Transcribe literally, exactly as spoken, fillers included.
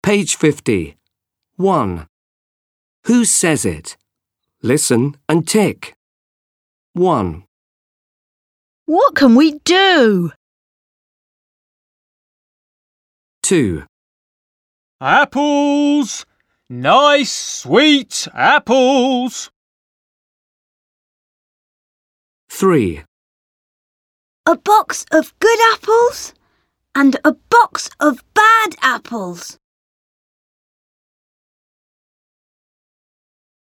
Page fifty. one. Who says it? Listen and tick. one. What can we do? two. Apples! Nice, sweet apples! three. A box of good apples and a box of bad apples.